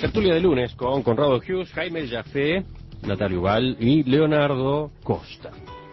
Tertulia de lunes con Conrado Hughes, Jaime Jafé, Natalia Ubal y Leonardo Costa.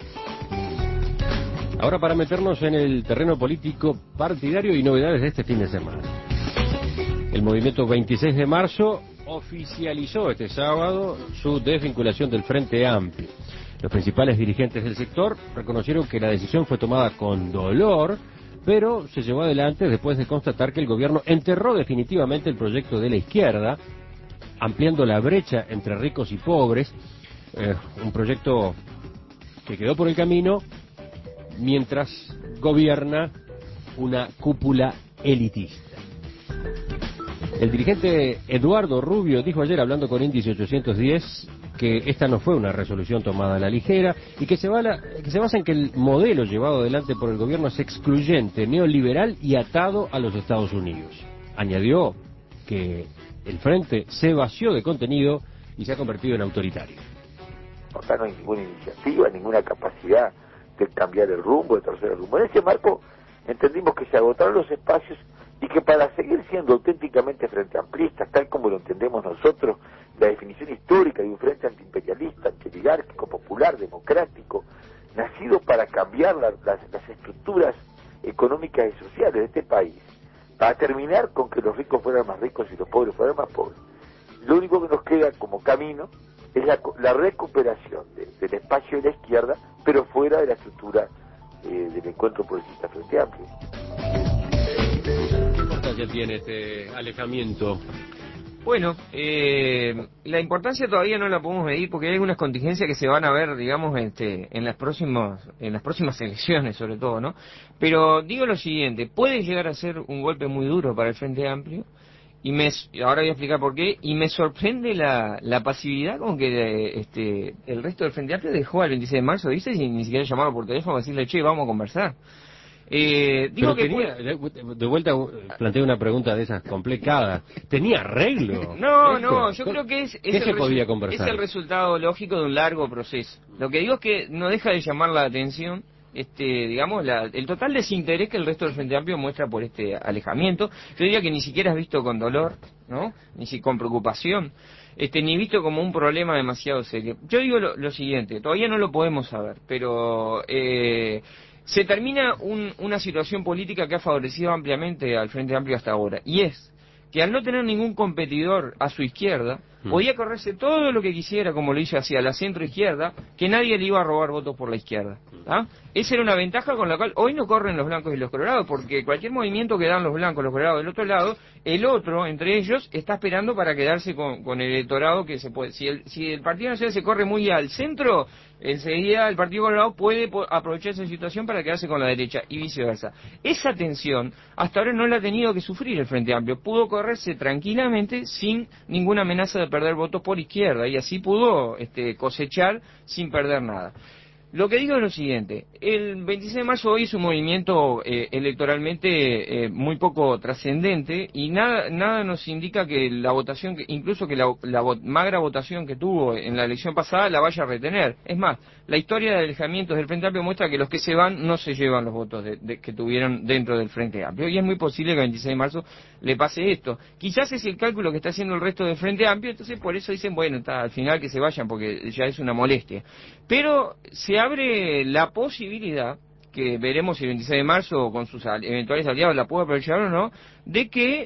Ahora para meternos en el terreno político partidario y novedades de este fin de semana. El movimiento 26 de marzo oficializó este sábado su desvinculación del Frente Amplio. Los principales dirigentes del sector reconocieron que la decisión fue tomada con dolor, pero se llevó adelante después de constatar que el gobierno enterró definitivamente el proyecto de la izquierda, ampliando la brecha entre ricos y pobres, un proyecto que quedó por el camino mientras gobierna una cúpula elitista. El dirigente Eduardo Rubio dijo ayer, hablando con Índice 810, que esta no fue una resolución tomada a la ligera y que se basa en que el modelo llevado adelante por el gobierno es excluyente, neoliberal y atado a los Estados Unidos. Añadió que el Frente se vació de contenido y se ha convertido en autoritario. Acá no hay ninguna iniciativa, ninguna capacidad de cambiar el rumbo, de torcer el rumbo. En ese marco entendimos que se agotaron los espacios y que para seguir siendo auténticamente frente amplistas, tal como lo entendemos nosotros, la definición histórica de un frente antiimperialista, antioligárquico, popular, democrático, nacido para cambiar las estructuras económicas y sociales de este país, para terminar con que los ricos fueran más ricos y los pobres fueran más pobres. Lo único que nos queda como camino es la recuperación del espacio de la izquierda, pero fuera de la estructura del encuentro progresista Frente Amplio. ¿Qué importancia tiene este alejamiento? Bueno, la importancia todavía no la podemos medir porque hay algunas contingencias que se van a ver, digamos, en las próximas elecciones, sobre todo, ¿no? Pero digo lo siguiente, puede llegar a ser un golpe muy duro para el Frente Amplio y ahora voy a explicar por qué, y me sorprende la pasividad con que el resto del Frente Amplio dejó al 26 de marzo, dice, sin ni siquiera llamarlo por teléfono y decirle, che, vamos a conversar. Digo que de vuelta planteo una pregunta de esas complicadas. ¿Tenía arreglo? No, yo creo que ¿Qué se podía conversar? Es el resultado lógico de un largo proceso. Lo que digo es que no deja de llamar la atención digamos, el total desinterés que el resto del Frente Amplio muestra por este alejamiento. Yo diría que ni siquiera es visto con dolor, ¿no? Ni si con preocupación, ni visto como un problema demasiado serio. Yo digo lo siguiente, todavía no lo podemos saber, pero se termina una situación política que ha favorecido ampliamente al Frente Amplio hasta ahora, y es que al no tener ningún competidor a su izquierda, podía correrse todo lo que quisiera, como lo hizo hacia la centro-izquierda, que nadie le iba a robar votos por la izquierda. Esa era una ventaja con la cual hoy no corren los blancos y los colorados, porque cualquier movimiento que dan los blancos y los colorados del otro lado, el otro, entre ellos, está esperando para quedarse con el electorado que se puede. Si el Partido Nacional se corre muy al centro, enseguida el Partido Colorado puede aprovechar esa situación para quedarse con la derecha y viceversa. Esa tensión hasta ahora no la ha tenido que sufrir el Frente Amplio, pudo correrse tranquilamente sin ninguna amenaza de perder votos por izquierda y así pudo cosechar sin perder nada. Lo que digo es lo siguiente, el 26 de marzo hoy es un movimiento electoralmente muy poco trascendente y nada nos indica que la votación, incluso que la magra votación que tuvo en la elección pasada la vaya a retener. Es más, la historia de alejamientos del Frente Amplio muestra que los que se van no se llevan los votos que tuvieron dentro del Frente Amplio y es muy posible que el 26 de marzo le pase esto. Quizás es el cálculo que está haciendo el resto del Frente Amplio, entonces por eso dicen, bueno, al final que se vayan porque ya es una molestia. Pero se abre la posibilidad, que veremos si el 26 de marzo con sus eventuales aliados la puede aprovechar o no, de que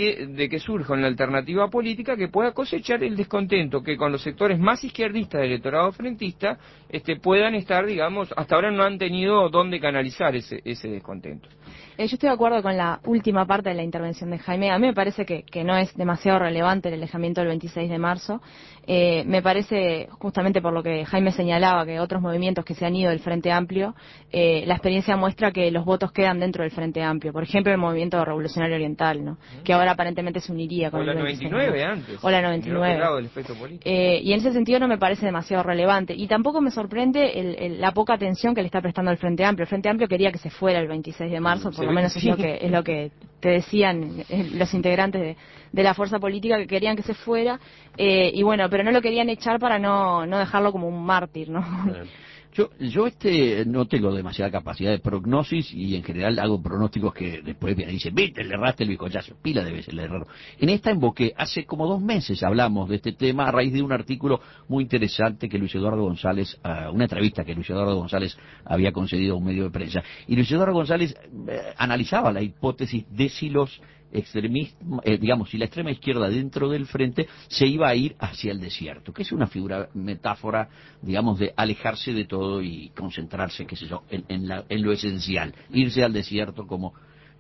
surja una alternativa política que pueda cosechar el descontento que con los sectores más izquierdistas del electorado frentista puedan estar, digamos, hasta ahora no han tenido dónde canalizar ese descontento. Yo estoy de acuerdo con la última parte de la intervención de Jaime. A mí me parece que no es demasiado relevante el alejamiento del 26 de marzo. Me parece, justamente por lo que Jaime señalaba, que otros movimientos que se han ido del Frente Amplio, la experiencia muestra que los votos quedan dentro del Frente Amplio. Por ejemplo, el Movimiento Revolucionario Oriental, ¿no? Que ahora aparentemente se uniría con o la el 99 antes. O la 99. Y en ese sentido no me parece demasiado relevante. Y tampoco me sorprende la poca atención que le está prestando el Frente Amplio. El Frente Amplio quería que se fuera el 26 de marzo, por lo menos es lo que te decían los integrantes de la fuerza política, que querían que se fuera, y bueno, pero no lo querían echar para no dejarlo como un mártir, ¿no? Yo no tengo demasiada capacidad de prognosis y en general hago pronósticos que después me dicen, viste, le erraste el bizcochazo, pila de veces le erraron. En esta invoqué, hace como 2 meses hablamos de este tema a raíz de un artículo muy interesante que Luis Eduardo González, una entrevista que Luis Eduardo González había concedido a un medio de prensa. Y Luis Eduardo González analizaba la hipótesis de si los extremismo, si la extrema izquierda dentro del frente se iba a ir hacia el desierto, que es una metáfora, digamos, de alejarse de todo y concentrarse, qué sé yo, en lo esencial, irse al desierto como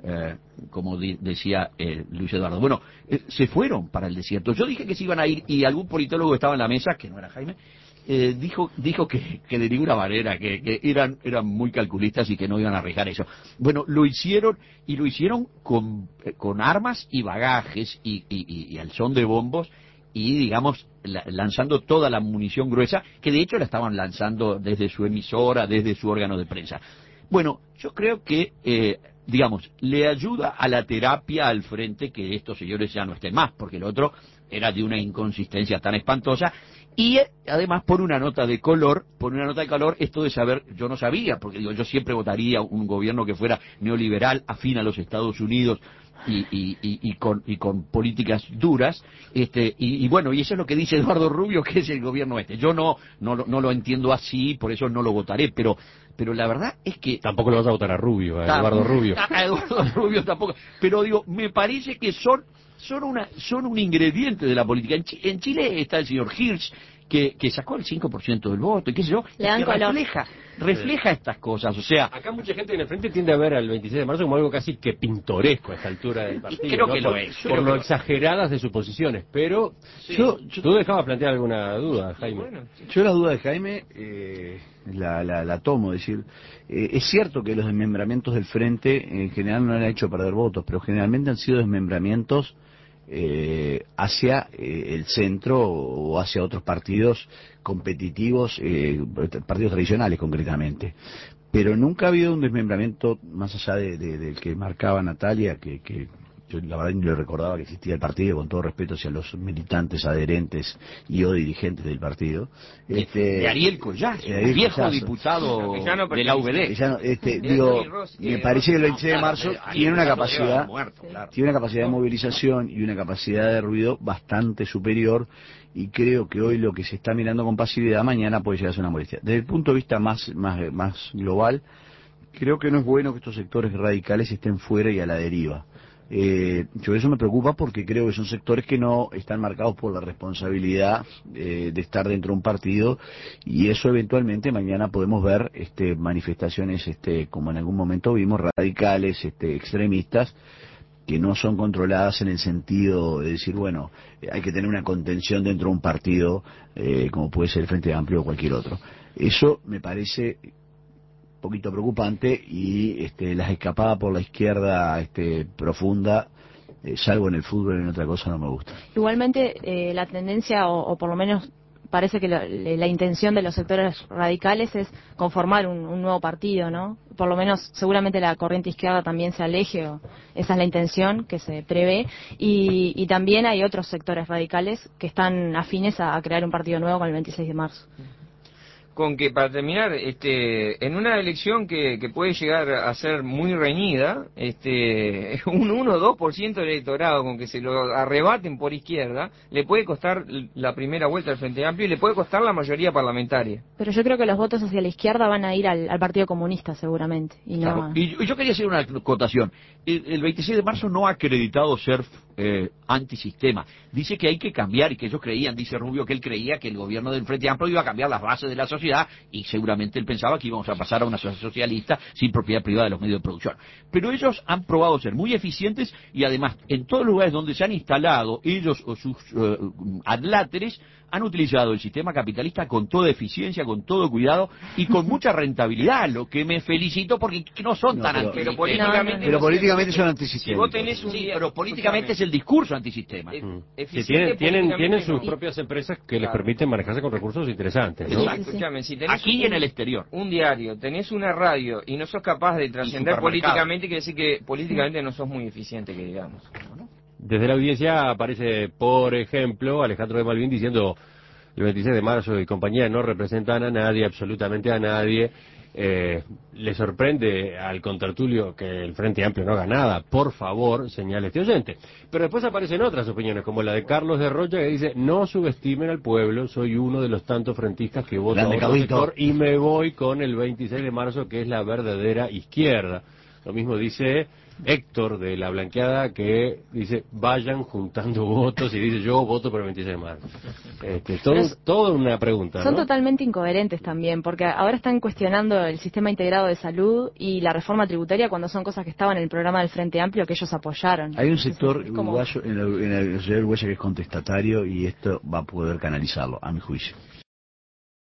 decía Luis Eduardo. Bueno, se fueron para el desierto. Yo dije que se iban a ir y algún politólogo que estaba en la mesa, que no era Jaime, dijo que de ninguna manera, que eran muy calculistas y que no iban a arriesgar eso. Bueno, lo hicieron y lo hicieron con armas y bagajes y al son de bombos y, digamos, lanzando toda la munición gruesa, que de hecho la estaban lanzando desde su emisora, desde su órgano de prensa. Bueno, yo creo que, le ayuda a la terapia al frente que estos señores ya no estén más, porque el otro era de una inconsistencia tan espantosa. Y además por una nota de color, esto de saber, yo no sabía, porque yo siempre votaría un gobierno que fuera neoliberal, afín a los Estados Unidos y con políticas duras, y bueno, y eso es lo que dice Eduardo Rubio, que es el gobierno este. Yo no lo entiendo así, por eso no lo votaré, pero la verdad es que... Tampoco lo vas a votar a Rubio, a Eduardo Rubio. A Eduardo Rubio tampoco, pero digo, me parece que son un ingrediente de la política. En Chile está el señor Hirsch, que sacó el 5% del voto, y qué sé yo, que refleja estas cosas, o sea... Acá mucha gente en el frente tiende a ver al 26 de marzo como algo casi que pintoresco a esta altura del partido. Creo ¿no? que lo es. Por lo exageradas de sus posiciones, pero sí. Tú dejabas plantear alguna duda, Jaime. Bueno, yo la duda de Jaime la tomo, es decir, es cierto que los desmembramientos del frente en general no han hecho perder votos, pero generalmente han sido desmembramientos hacia el centro o hacia otros partidos competitivos, partidos tradicionales concretamente. Pero nunca ha habido un desmembramiento más allá del que marcaba Natalia, que yo la verdad ni le recordaba que existía el partido, con todo respeto hacia los militantes, adherentes y o dirigentes del partido. De Ariel Collás, viejo diputado de la UBD. Me parece que el 26 de marzo tiene una capacidad de movilización y una capacidad de ruido bastante superior, y creo que hoy lo que se está mirando con pasividad, mañana puede llegar a ser una molestia. Desde el punto de vista más global, creo que no es bueno que estos sectores radicales estén fuera y a la deriva. Yo eso me preocupa porque creo que son sectores que no están marcados por la responsabilidad de estar dentro de un partido, y eso eventualmente mañana podemos ver manifestaciones como en algún momento vimos, radicales, extremistas, que no son controladas en el sentido de decir, bueno, hay que tener una contención dentro de un partido como puede ser el Frente Amplio o cualquier otro. Eso me parece poquito preocupante, y las escapadas por la izquierda profunda, salvo en el fútbol, en otra cosa no me gusta. Igualmente la tendencia, o por lo menos parece que la intención de los sectores radicales es conformar un nuevo partido, ¿no? Por lo menos seguramente la corriente izquierda también se aleje, o esa es la intención que se prevé, y también hay otros sectores radicales que están afines a crear un partido nuevo con el 26 de marzo. Con que, para terminar, en una elección que puede llegar a ser muy reñida, un 1 o 2% del electorado, con que se lo arrebaten por izquierda, le puede costar la primera vuelta al Frente Amplio y le puede costar la mayoría parlamentaria. Pero yo creo que los votos hacia la izquierda van a ir al Partido Comunista seguramente. Claro. Y yo quería hacer una acotación. El 26 de marzo no ha acreditado ser antisistema. Dice que hay que cambiar, y que ellos creían, dice Rubio, que él creía que el gobierno del Frente Amplio iba a cambiar las bases de la sociedad, y seguramente él pensaba que íbamos a pasar a una sociedad socialista sin propiedad privada de los medios de producción. Pero ellos han probado ser muy eficientes, y además en todos los lugares donde se han instalado, ellos o sus adláteres han utilizado el sistema capitalista con toda eficiencia, con todo cuidado y con mucha rentabilidad, lo que me felicito, porque no son tan antisistema. Pero políticamente son antisistema. Si vos tenés pero políticamente es el discurso antisistema. Tienen sus propias empresas que les permiten manejarse con recursos interesantes, ¿no? Escúchame, si tenés aquí y en el exterior. Un diario, tenés una radio y no sos capaz de trascender políticamente, quiere decir que políticamente no sos muy eficiente, que digamos. Desde la audiencia aparece, por ejemplo, Alejandro de Malvin diciendo: el 26 de marzo y compañía no representan a nadie, absolutamente a nadie. Le sorprende al contertulio que el Frente Amplio no haga nada, por favor, señale este oyente. Pero después aparecen otras opiniones, como la de Carlos de Rocha, que dice: no subestimen al pueblo, soy uno de los tantos frentistas que vota a otro sector y me voy con el 26 de marzo, que es la verdadera izquierda. Lo mismo dice Héctor de La Blanqueada, que dice: vayan juntando votos, y dice: yo voto por el 26 de marzo. Todo una pregunta, son ¿no? totalmente incoherentes también, porque ahora están cuestionando el sistema integrado de salud y la reforma tributaria cuando son cosas que estaban en el programa del Frente Amplio que ellos apoyaron. Hay un sector uruguayo en la sociedad uruguaya que es contestatario, y esto va a poder canalizarlo, a mi juicio.